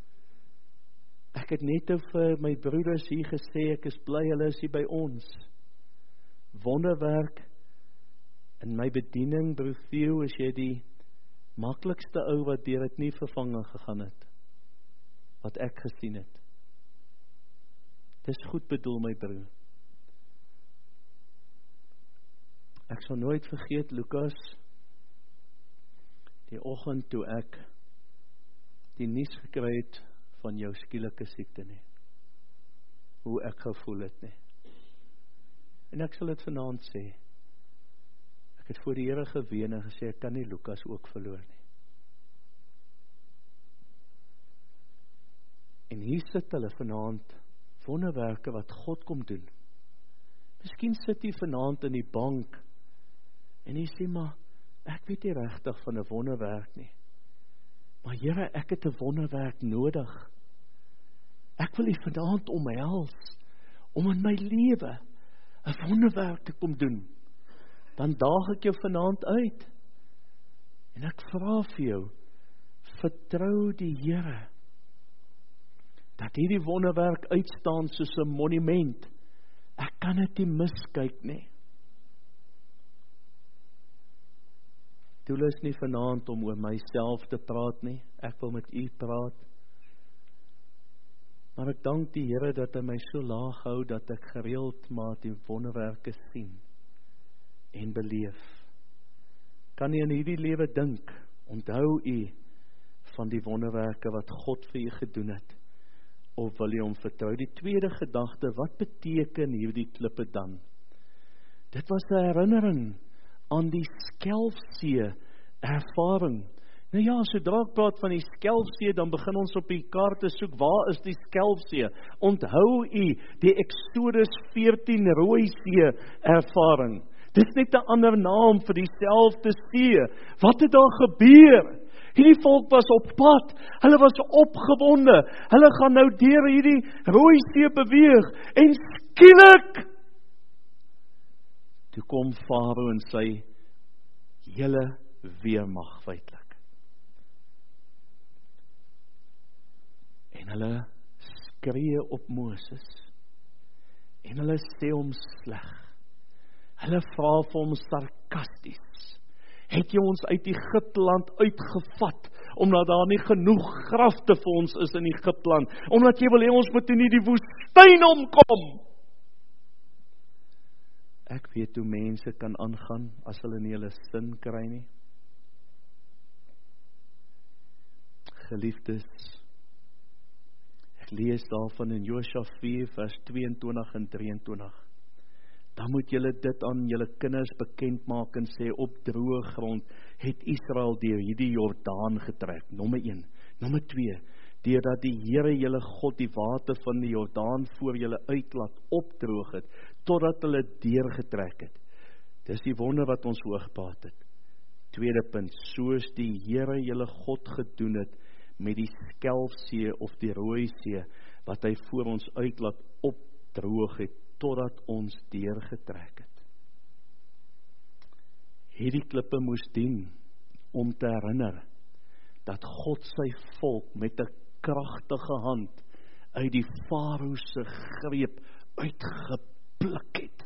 Ek het net vir my broeders hier gesê, ek is bly hulle is hier by ons. Wonderwerk in my bediening, broer Theo, is jy die maklikste ou wat deur dit nie vervange gegaan het, wat ek gesien het. Dis goed bedoel, my broer. Ek sal nooit vergeet, Lukas, die oggend toe ek die nuus gekry het van jou skielike siekte nie. Hoe ek gevoel het nie. En ek sal dit vanaand sê. Ek het voor die Here geween en gesê, ek kan nie Lukas ook verloor nie. En hier sit hulle vanaand, wonderwerke wat God kom doen. Miskien sit jy vanaand in die bank en jy sê, maar ek weet nie regtig van 'n wonderwerk nie. Maar Here, ek het 'n wonderwerk nodig. Ek wil U vanaand omhels, om in my lewe 'n wonderwerk te kom doen. Dan daag ek jou vanaand uit. En ek vra vir jou, vertrou die Here, dat hierdie wonderwerk uitstaan soos 'n monument. Ek kan dit nie miskyk nie. Doel is nie vanaand om oor myself te praat nie. Ek wil met U praat. Maar ek dank die Here dat hy my so laag hou, dat ek gereeld maar die wonderwerke sien en beleef. Kan jy in hierdie lewe dink, onthou U van die wonderwerke wat God vir U gedoen het? Of wil jy hom vertrou? Die tweede gedagte, wat beteken hierdie klippe dan? Dit was 'n herinnering aan die Skelfsee ervaring. Nou ja, sodra ek praat van die Skelfsee, dan begin ons op die kaart te soek, waar is die Skelfsee? Onthou u die Exodus 14 Rooi See ervaring. Dis net 'n ander naam vir dieselfde see. Wat het daar gebeur? Hierdie volk was op pad, hulle was opgewonde, hulle gaan nou deur hierdie Rooi See beweeg, en skielik, toe kom Farao en sy hele weermag feitlik. En hulle skree op Moses, en hulle sê hom sleg. Hulle vra vir hom sarkasties, het jy ons uit Egipteland uitgevat, omdat daar nie genoeg grafte vir ons is in Egipteland, omdat jy wil hê ons moet in die woestyn omkom. Ek weet hoe mense kan aangaan, as hulle nie hulle sin kry nie. Geliefdes, ek lees daarvan in Josua 4 vers 22 en 23. Dan moet julle dit aan julle kinders bekend maak en sê, op droë grond het Israel deur hierdie Jordaan getrek. Nommer 1. Nommer 2. Deurdat die Here julle God die water van die Jordaan voor julle uitlaat opdroog het, totdat hulle deurgetrek het. Dis die wonder wat ons hooggepraat het. Tweede punt, soos die Here julle God gedoen het met die Skelfsee of die Rooi See, wat hy voor ons uitlaat opdroog het, totdat ons deurgetrek het. Hierdie klippe moes dien om te herinner dat God sy volk met 'n kragtige hand uit die Farao se greep uitgepluk het.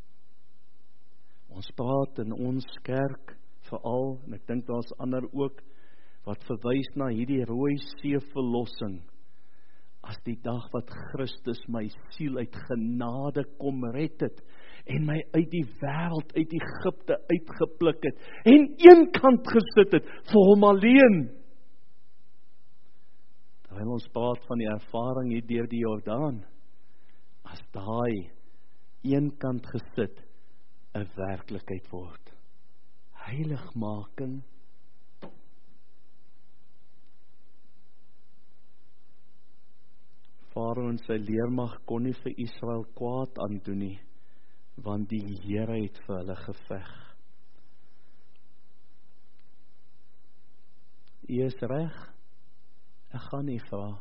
Ons praat in ons kerk veral, en ek dink daar's ander ook, wat verwys na hierdie Rooi See verlossing, as die dag wat Christus my siel uit genade kom red het, en my uit die wêreld, uit Egipte uitgepluk het, en eenkant gesit het, vir hom alleen. Terwyl ons praat van die ervaring hier deur die Jordaan, as daai eenkant gesit 'n werklikheid word. Heiligmaking. Farao en sy leermag kon nie vir Israel kwaad aandoen nie, want die Here het vir hulle geveg. U is reg, ek gaan nie vra.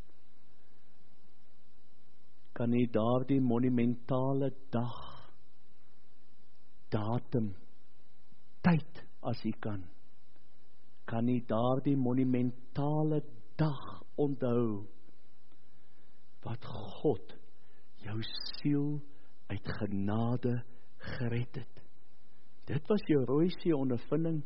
Kan u daardie monumentale dag, datum, tyd as u kan u daardie monumentale dag onthou, wat God jou siel uit genade gered het. Dit was jou Rooi See ondervinding.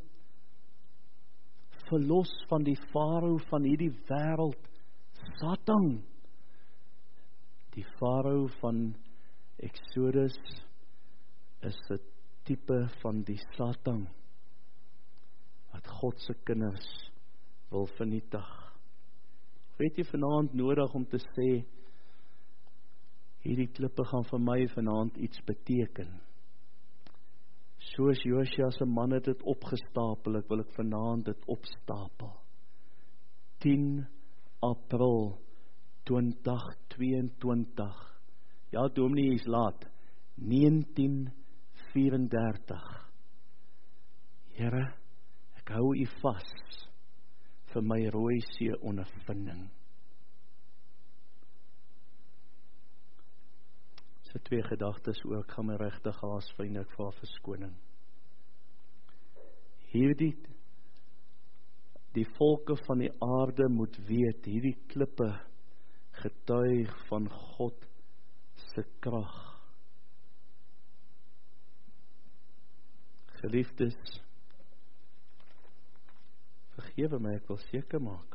Verlos van die Farao van hierdie wêreld, Satan. Die Farao van Exodus is 'n tipe van die Satan wat God se kinders wil vernietig. Weet jy vanaand nodig om te sê, hierdie klippe gaan vir my vanaand iets beteken. Soos Josua se manne dit opgestapel, ek wil ek vanaand dit opstapel. 10 April 2022. Ja, dominee is laat. 1934. Here, ek hou u vas vir my Rooi See ondervinding. So 2 gedagtes ook, gaan my regtig haas vriendelik vir verskoning. Die volke van die aarde moet weet, hierdie klippe getuig van God se krag. Geliefdes, vergewe my, ek wil seker maak.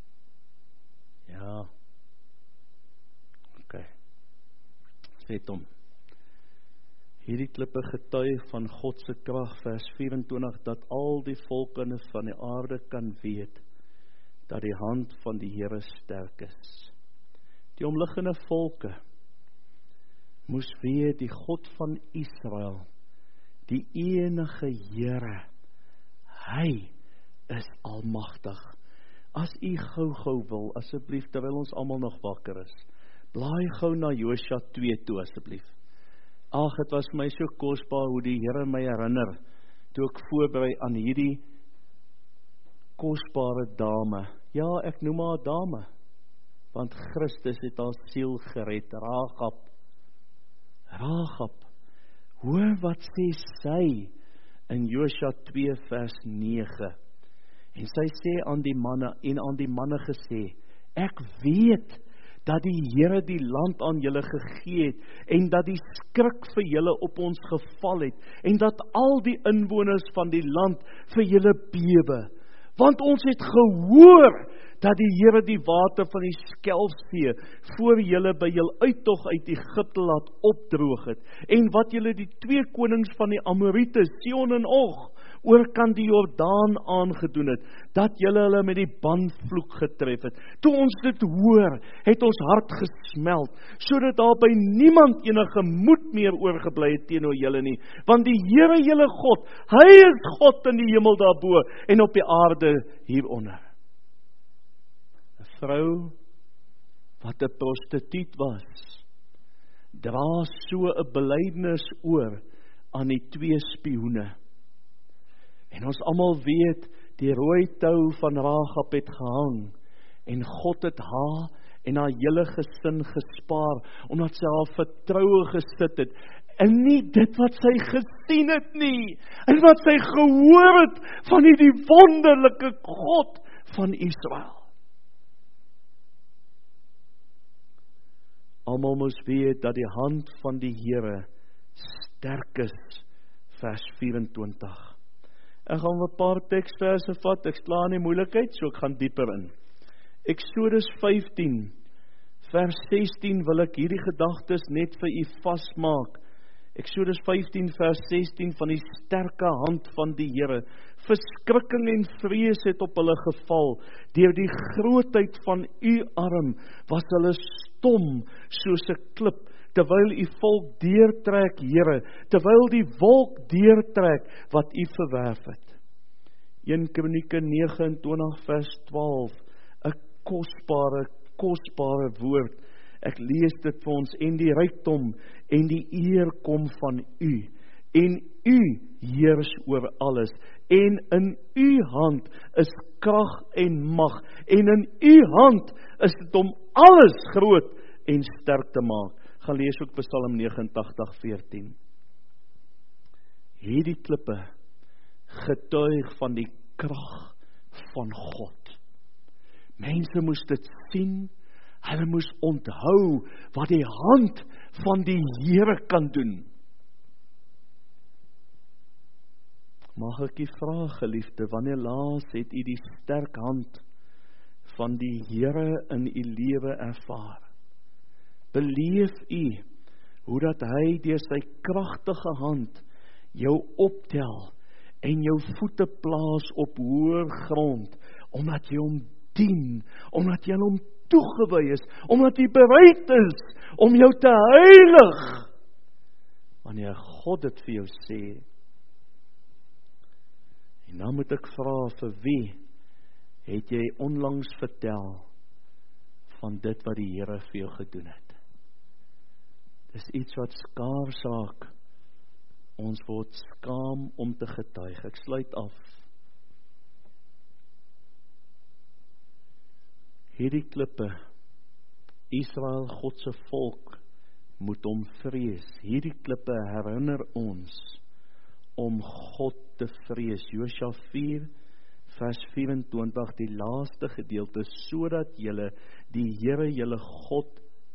Ja. Okay. Sê hom. Hierdie klippe getuig van God se krag, vers 24, dat al die volke van die aarde kan weet, dat die hand van die Here sterk is. Die omliggende volke moes weet, die God van Israel, die enige Here, hy is almagtig. As u gou wil, asseblief, terwyl ons almal nog wakker is, blaai gou na Josua 2 toe asseblief. Ag, het was my so kosbaar hoe die Here my herinner, toe ek voorberei aan hierdie kosbare dame. Ja, ek noem haar dame, want Christus het haar siel gered, Rahab. Hoor wat sê sy in Josua 2 vers 9. En sy sê aan die manne gesê, ek weet dat die Here die land aan julle gegee het, en dat die skrik vir julle op ons geval het, en dat al die inwoners van die land vir julle bewe. Want ons het gehoor dat die Here die water van die Skelfsee voor julle by julle uittog uit Egipte laat opdroog het, en wat julle die 2 konings van die Amoriete, Sihon en Og, oorkant die Jordaan aangedoen het, dat julle hulle met die banvloek getref het. Toe ons dit hoor, het ons hart gesmeld, sodat daar by niemand enige moed meer oorgebly het teenoor julle nie, want die Here julle God, hy is God in die hemel daarbo en op die aarde hieronder. 'n Vrou wat 'n prostituut was, dra so 'n belydenis oor aan die 2 spioene. En ons almal weet, die rooi tou van Rahab het gehang, en God het haar en haar hele gesin gespaar, omdat sy haar vertroue gesit het, en nie dit wat sy gesien het nie, en wat sy gehoor het van die wonderlike God van Israel. Almal moes weet dat die hand van die Here sterk is, vers 24. Ek gaan 'n paar teksverse vat, ek sla in die moeilikheid, so ek gaan dieper in. Eksodus 15, vers 16 wil ek hierdie gedagtes net vir u vasmaak. Eksodus 15 vers 16 van die sterke hand van die Here. Verskrikking en vrees het op hulle geval. Deur die grootheid van u arm was hulle stom soos 'n klip, terwyl u volk deurtrek, Here, terwyl die wolk deurtrek wat u verwerf het. 1 Kronieke 29 vers 12, 'n kosbare woord. Ek lees dit vir ons, en die rykdom en die eer kom van u, en u heers oor alles, en in u hand is krag en mag, en in u hand is dit om alles groot en sterk te maak. Gaan lees ook Psalm 89:14. Hierdie klippe getuig van die krag van God. Mense moes dit sien, hulle moes onthou wat die hand van die Here kan doen. Mag ek u vra, geliefde, wanneer laas het u die sterk hand van die Here in u lewe ervaar? Beleef u hoe dat hy deur sy kragtige hand jou optel en jou voete plaas op hoër grond, omdat jy hom dien, omdat jy hom toegewy is, omdat hy bereid is om jou te heilig. Wanneer God dit vir jou sê, en dan moet ek vra, vir wie het jy onlangs vertel van dit wat die Here vir jou gedoen het? Dis iets wat skaars raak. Ons word skaam om te getuig. Ek sluit af. Hierdie klippe, Israel, God se volk, moet hom vrees. Hierdie klippe herinner ons om God te vrees. Josua 4 vers 24, die laaste gedeelte, sodat julle die Here julle God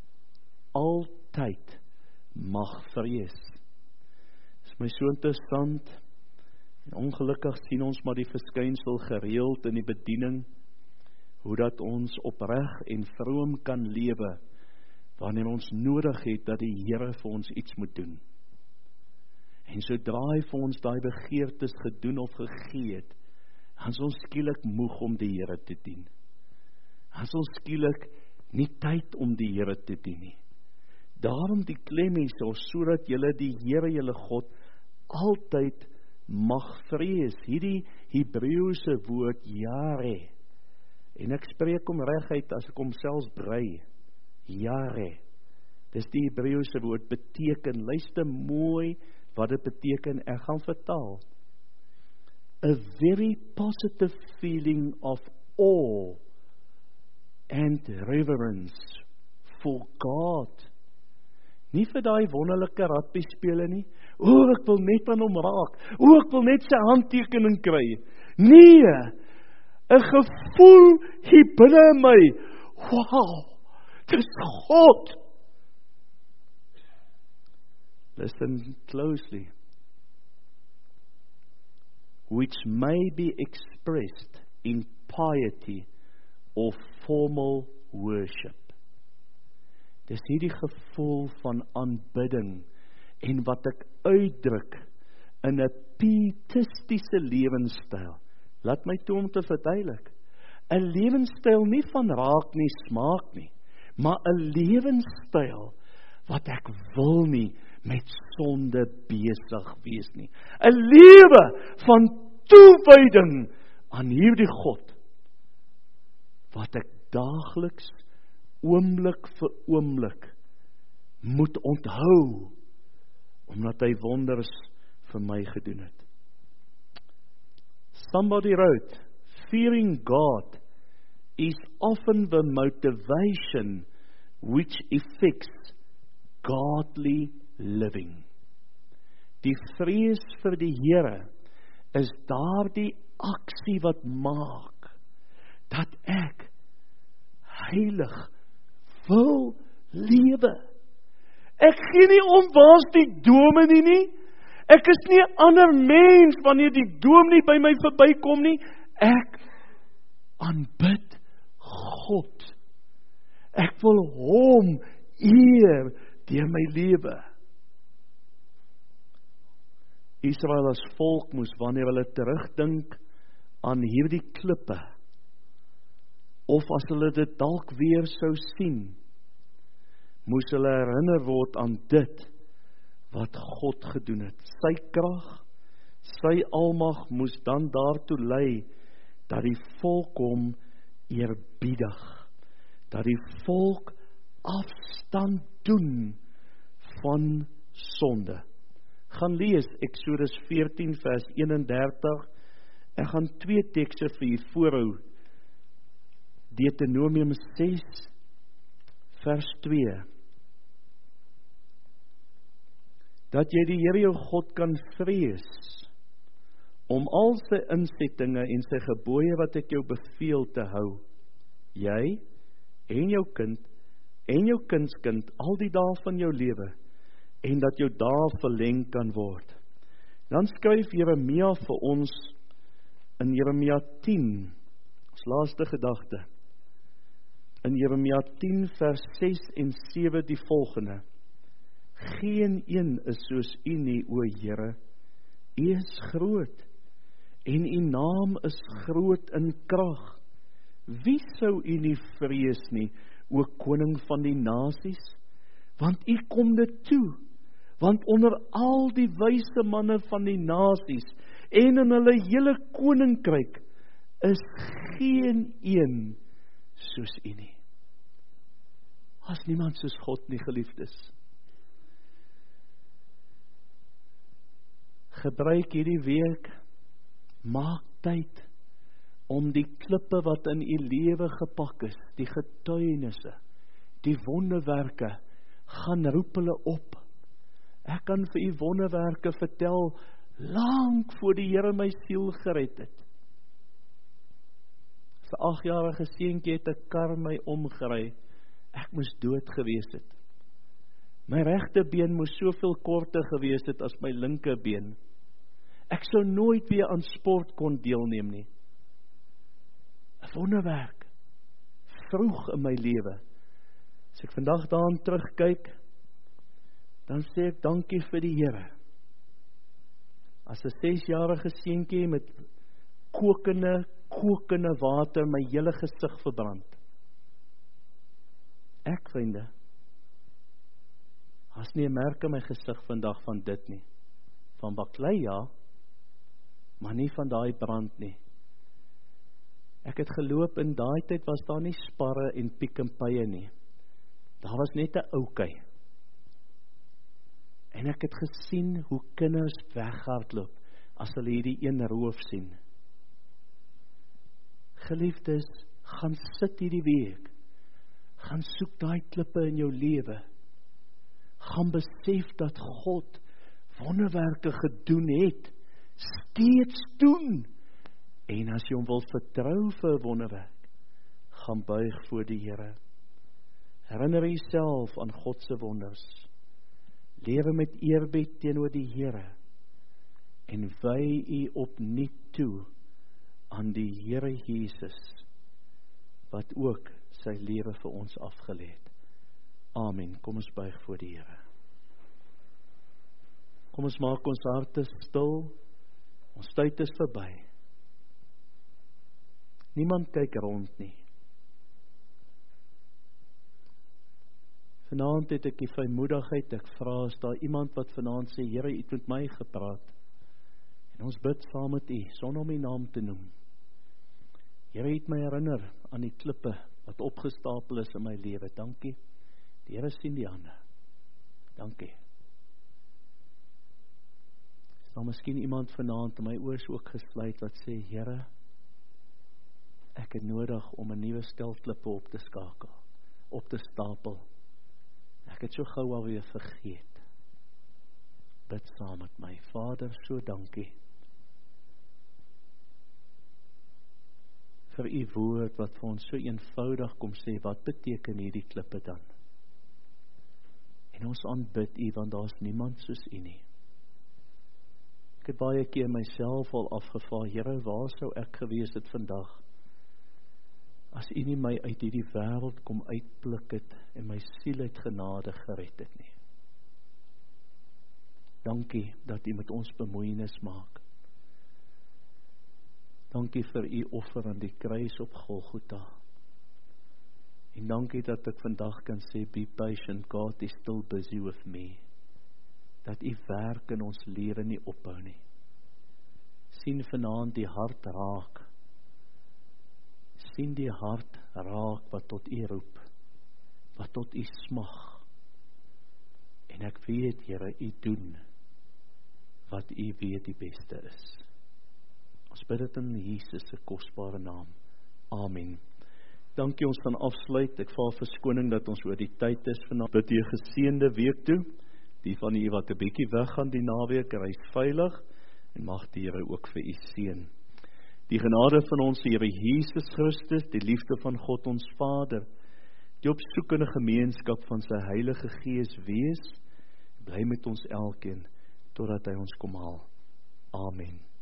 altyd mag vrees. Dit is my so interessant, en ongelukkig sien ons maar die verskynsel gereeld in die bediening, hoe dat ons opreg en vroom kan lewe, wanneer ons nodig het dat die Here vir ons iets moet doen. En sodra hy vir ons daai begeertes gedoen of gegee het, dan is ons skielik moeg om die Here te dien. Dan is ons skielik nie tyd om die Here te dien nie. Daarom die klem hierso, sodat julle die Here julle God altyd mag vrees. Hierdie Hebreëse woord Jare. En ek spreek hom reguit as ek hom selfs brei. Jare. Dis die Hebreëse woord beteken, luister mooi wat dit beteken, ek gaan vertaal. A very positive feeling of awe and reverence for God. Nie vir daai wonderlike rugbyspele nie. Ek wil net aan hom raak. Ek wil net sy handtekening kry. Nee, 'n gevoel hier binne my. Wow, dis God. Listen closely. Which may be expressed in piety or formal worship. Dis hierdie gevoel van aanbidding en wat ek uitdruk in 'n pietistiese lewenstyl. Laat my toe om te verduidelik. 'n Lewenstyl nie van raak nie, smaak nie, maar 'n lewenstyl wat ek wil nie met sonde besig wees nie. 'n lewe van toewyding aan hierdie God, wat ek daagliks, oomblik vir oomblik, moet onthou, omdat hy wonders vir my gedoen het. Somebody wrote, fearing God is often the motivation which effects godly living. Die vrees vir die Here is daardie aksie wat maak dat ek heilig wil lewe. Ek gee nie om waar's die dominee nie. Ek is nie 'n ander mens wanneer die dominee by my verbykom nie. Ek aanbid God. Ek wil hom eer deur my lewe. Israel as volk moes, wanneer hulle terugdink aan hierdie klippe, of as hulle dit dalk weer sou sien, moes hulle herinner word aan dit wat God gedoen het. Sy krag, sy almag moes dan daartoe lei dat die volk hom eerbiedig, dat die volk afstand doen van sonde. Gaan lees Eksodus 14 vers 31. Ek gaan 2 tekste vir u voorhou. Deuteronomium 6 vers 2. Dat jy die Here jou God kan vrees, om al sy insettinge en sy gebooie wat ek jou beveel te hou, jy en jou kind en jou kindskind al die dae van jou lewe, en dat jou dae verleng kan word. Dan skryf Jeremia vir ons in Jeremia 10, ons laaste gedagte, in Jeremia 10 vers 6 en 7 die volgende: Geen een is soos u nie, o Here, u is groot, en u naam is groot in krag. Wie sou u nie vrees nie, o koning van die nasies? Want u kom dit toe, want onder al die wyse manne van die nasies, en in hulle hele koninkryk, is geen een soos u nie. As niemand soos God nie, geliefdes. Gebruik hierdie week, maak tyd om die klippe wat in u lewe gepak is, die getuienisse, die wonderwerke, gaan roep hulle op. Ek kan vir u wonderwerke vertel, lank voor die Here my siel gered het. Vir 8-jarige seentjie het 'n kar my omgery. Ek moes dood gewees het. My regterbeen moes soveel korter gewees het as my linkerbeen. Ek sou nooit weer aan sport kon deelneem nie. 'n Wonderwerk, vroeg in my lewe. As ek vandag daaraan terugkyk, dan sê ek dankie vir die Here. As 'n 6-jarige seentjie met kokende water my hele gesig verbrand. Ek, vriende, as nie 'n merk in my gesig vandag van dit nie. Van baklei, ja, maar nie van daai brand nie. Ek het geloop, in daai tyd was daar nie sparre en Pick n Pay nie. Daar was net 'n oukie. En ek het gesien hoe kinders weghardloop as hulle hierdie een roof sien. Geliefdes, gaan sit hierdie week. Gaan soek daai klippe in jou lewe. Gaan besef dat God wonderwerke gedoen het, steeds doen. En as jy hom wil vertrou vir 'n wonderwerk, gaan buig voor die Here. Herinner jouself aan God se wonders. Lewe met eerbied teenoor die Here. En wy u opnuut toe aan die Here Jesus, wat ook sy lewe vir ons afgelê het. Amen. Kom ons buig voor die Here. Kom ons maak ons harte stil. Ons tyd is verby. Niemand kyk rond nie. Vanaand het ek die vrymoedigheid, ek vra, is daar iemand wat vanaand sê, Here, u het met my gepraat. En ons bid saam met u, sonder om u naam te noem. Here, u het my herinner aan die klippe wat opgestapel is in my lewe. Dankie. Die Here sien die hande. Dankie. Is daar miskien iemand vanaand, my oë is ook gesluit, wat sê, Here, ek het nodig om 'n nuwe stel klippe op te skakel, op te stapel. Ek het so gou alweer vergeet. Bid saam met my. Vader, so dankie vir u woord wat vir ons so eenvoudig kom sê, wat beteken hierdie klippe dan? En ons aanbid u, want daar is niemand soos u nie. Ek het baie keer myself al afgevra, Here, waar sou ek gewees het vandag, as u nie my uit hierdie wêreld kom uitpluk het, en my siel uit genade gered het nie. Dankie dat u met ons bemoeienis maak. Dankie vir u offer aan die kruis op Golgotha. En dankie dat ek vandag kan sê, be patient, God is still busy with me. Dat u werk in ons lewe nie ophou nie. Sien vanaand die hart raak. Sien die hart raak wat tot u roep, wat tot u smag. En ek weet, Here, u doen wat u weet die beste is. Ons bid dit in Jesus se kosbare naam. Amen. Dankie, ons gaan afsluit. Ek vra verskoning dat ons oor die tyd is vanaand. Bid u 'n geseënde week toe. Die van u wat 'n bietjie weggaan die naweek, reis veilig en mag die Here ook vir u seën. Die genade van ons Here Jesus Christus, die liefde van God ons Vader, die opsoekende gemeenskap van sy Heilige Gees wees, bly met ons elkeen, totdat hy ons kom haal. Amen.